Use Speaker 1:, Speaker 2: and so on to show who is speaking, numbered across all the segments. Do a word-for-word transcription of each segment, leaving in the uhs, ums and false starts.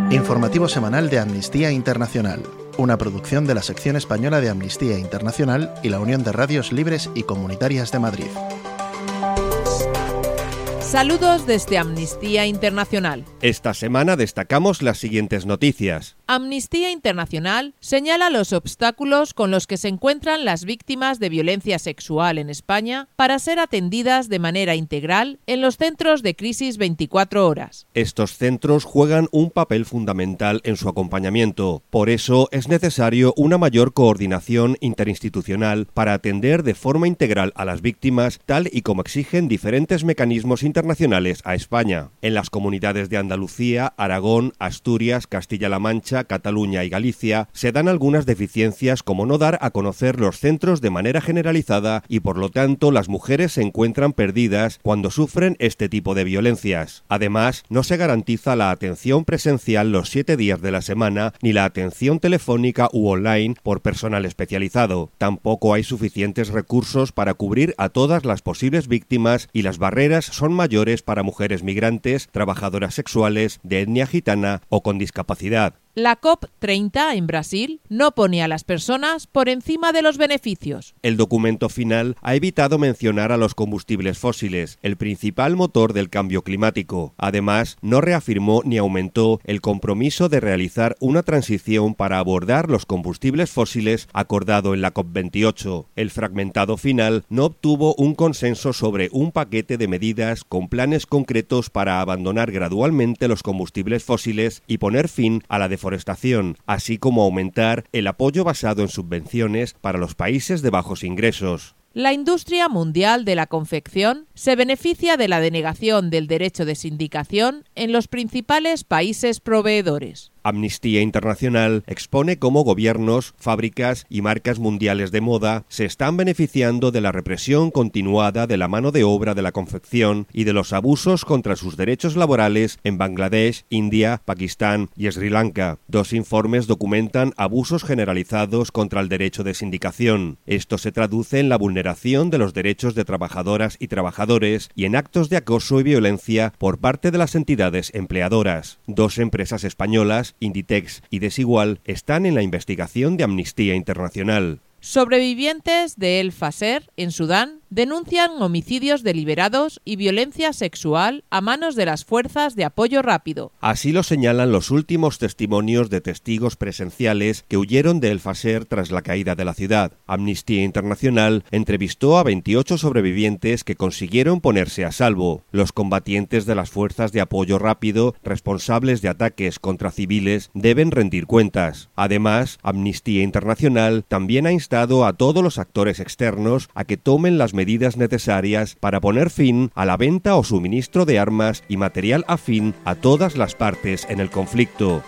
Speaker 1: Informativo semanal de Amnistía Internacional, una producción de la sección española de Amnistía Internacional y la Unión de Radios Libres y Comunitarias de Madrid.
Speaker 2: Saludos desde Amnistía Internacional.
Speaker 3: Esta semana destacamos las siguientes noticias.
Speaker 2: Amnistía Internacional señala los obstáculos con los que se encuentran las víctimas de violencia sexual en España para ser atendidas de manera integral en los centros de crisis veinticuatro horas.
Speaker 3: Estos centros juegan un papel fundamental en su acompañamiento. Por eso es necesario una mayor coordinación interinstitucional para atender de forma integral a las víctimas, tal y como exigen diferentes mecanismos internacionales a España. En las comunidades de Andalucía, Aragón, Asturias, Castilla-La Mancha, Cataluña y Galicia se dan algunas deficiencias, como no dar a conocer los centros de manera generalizada, y por lo tanto las mujeres se encuentran perdidas cuando sufren este tipo de violencias. Además, no se garantiza la atención presencial los siete días de la semana ni la atención telefónica u online por personal especializado. Tampoco hay suficientes recursos para cubrir a todas las posibles víctimas y las barreras son mayores para mujeres migrantes, trabajadoras sexuales, de etnia gitana o con discapacidad.
Speaker 2: La COP treinta en Brasil no pone a las personas por encima de los beneficios.
Speaker 3: El documento final ha evitado mencionar a los combustibles fósiles, el principal motor del cambio climático. Además, no reafirmó ni aumentó el compromiso de realizar una transición para abordar los combustibles fósiles acordado en la COP veintiocho. El fragmentado final no obtuvo un consenso sobre un paquete de medidas con planes concretos para abandonar gradualmente los combustibles fósiles y poner fin a la deforestación Forestación, así como aumentar el apoyo basado en subvenciones para los países de bajos ingresos.
Speaker 2: La industria mundial de la confección se beneficia de la denegación del derecho de sindicación en los principales países proveedores.
Speaker 3: Amnistía Internacional expone cómo gobiernos, fábricas y marcas mundiales de moda se están beneficiando de la represión continuada de la mano de obra de la confección y de los abusos contra sus derechos laborales en Bangladesh, India, Pakistán y Sri Lanka. Dos informes documentan abusos generalizados contra el derecho de sindicación. Esto se traduce en la vulneración de los derechos de trabajadoras y trabajadores y en actos de acoso y violencia por parte de las entidades empleadoras. Dos empresas españolas, Inditex y Desigual, están en la investigación de Amnistía Internacional.
Speaker 2: Sobrevivientes de El Fasher, en Sudán, denuncian homicidios deliberados y violencia sexual a manos de las fuerzas de apoyo rápido.
Speaker 3: Así lo señalan los últimos testimonios de testigos presenciales que huyeron de El Fasher tras la caída de la ciudad. Amnistía Internacional entrevistó a veintiocho sobrevivientes que consiguieron ponerse a salvo. Los combatientes de las fuerzas de apoyo rápido, responsables de ataques contra civiles, deben rendir cuentas. Además, Amnistía Internacional también ha instado a todos los actores externos a que tomen las medidas necesarias para poner fin a la venta o suministro de armas y material afín a todas las partes en el conflicto.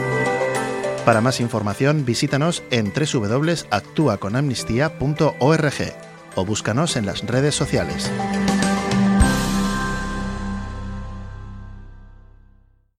Speaker 1: Para más información, visítanos en doble u doble u doble u punto actúa con amnistía punto org o búscanos en las redes sociales.